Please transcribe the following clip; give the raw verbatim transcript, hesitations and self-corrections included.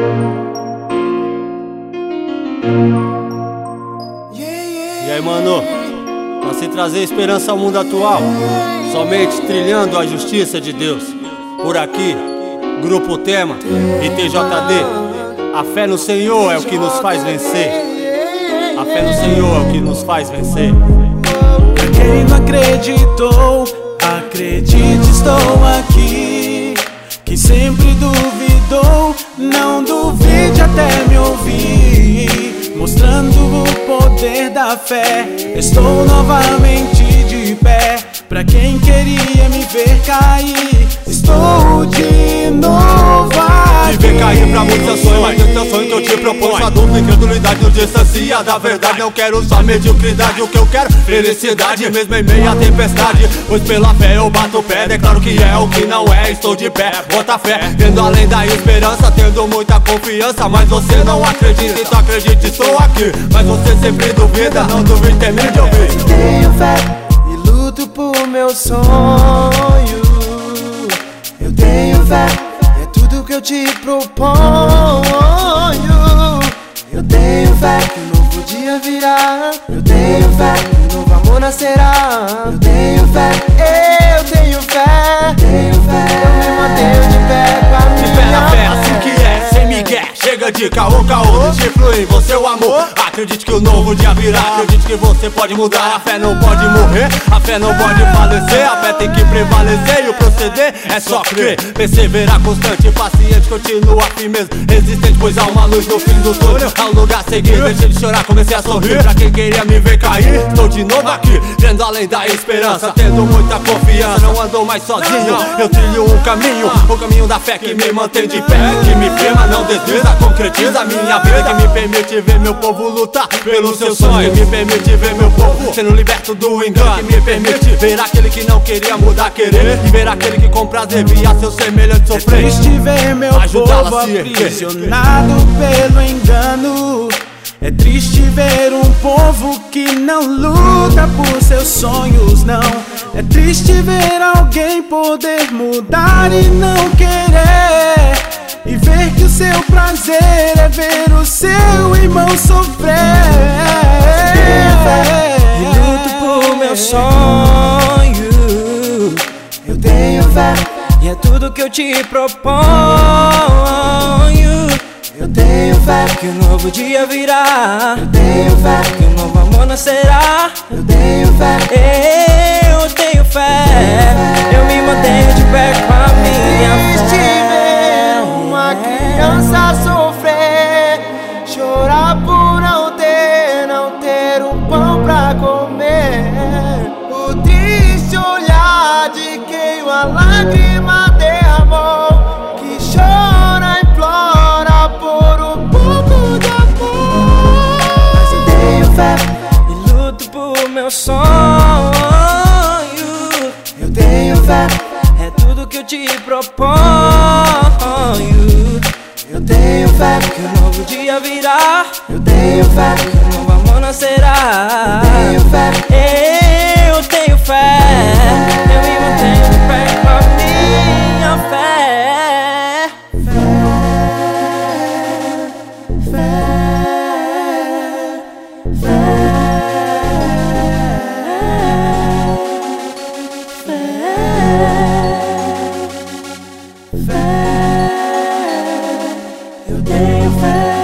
E aí, mano, pra se trazer esperança ao mundo atual, somente trilhando a justiça de Deus. Por aqui, Grupo Tema e T J D. A fé no Senhor é o que nos faz vencer. A fé no Senhor é o que nos faz vencer. Pra quem não acreditou, acredite, estou aqui. Quem sempre duvidou, não duvide até me ouvir. Mostrando o poder da fé, estou novamente de pé. Pra quem queria me ver cair, estou de novo aqui. Me ver cair pra muitos é sonho, mas teu sonho que eu te proponho. Sua dupla incredulidade nos distancia da verdade. Não quero só mediocridade, o que eu quero, felicidade. Mesmo em meio à tempestade, pois pela fé eu bato o pé. Declaro que é o que não é, estou de pé. Bota fé, vendo além da esperança, tendo muita confiança. Mas você não acredita, então acredite, estou aqui. Mas você sempre duvida, não duvide, termine de ouvir. Tenho fé e luto por meu sonho. Eu tenho fé, é tudo que eu te proponho. Eu tenho fé que um novo dia virá. Eu tenho fé que um novo amor nascerá. Eu tenho fé, eu tenho fé. Tenho fé, eu me mantenho de pé com a minha de pé na fé, assim que é, sem migué. Chega de caô, caô, deixe fluir você o amor. Acredite que o novo dia virá, acredite que você pode mudar. A fé não pode morrer, a fé não pode falecer. A fé tem que prevalecer e o proceder é só crer. Perseverar constante, paciente, continua firme, resistente, pois há uma luz no fim do túnel. É um lugar a seguir, deixei de chorar, comecei a sorrir. Pra quem queria me ver cair, estou de novo aqui, vendo além da esperança, tendo muita confiança. Não ando mais sozinho, eu trilho um caminho, o caminho da fé que me mantém de pé, que me firma, não desliza, concretiza a minha vida, que me permite ver meu povo lutar pelos seus sonhos, que me permite ver meu povo sendo liberto do engano, que me permite ver aquele que não queria mudar, querer, e ver aquele que com prazer via seu semelhante sofrer. É triste ver meu povo aprisionado pelo engano. É triste ver um povo que não luta por seus sonhos, não. É triste ver alguém poder mudar e não querer, e ver que o seu prazer é ver o seu irmão sofrer. E luto por meu sonho. Eu tenho fé e é tudo que eu te proponho. Eu tenho fé que um novo dia virá. Eu tenho fé que um novo amor nascerá. Eu tenho fé, eu tenho fé. Eu me mantenho de pé com a minha fé. Uma criança sofrer, chorar por não ter, não ter um pão pra comer. O triste olhar de quem uma lágrima derramou, que chora, implora por um pouco de amor. Mas eu tenho fé e luto por meu sonho. Eu tenho fé, é tudo que eu te proponho. Eu tenho fé que um novo dia virá. Eu tenho fé que um novo amor nascerá. Eu tenho fé, eu tenho fé. Eu me mantenho de pé com a minha fé. Fé, fé, fé, fé, fé. Eu tenho fé.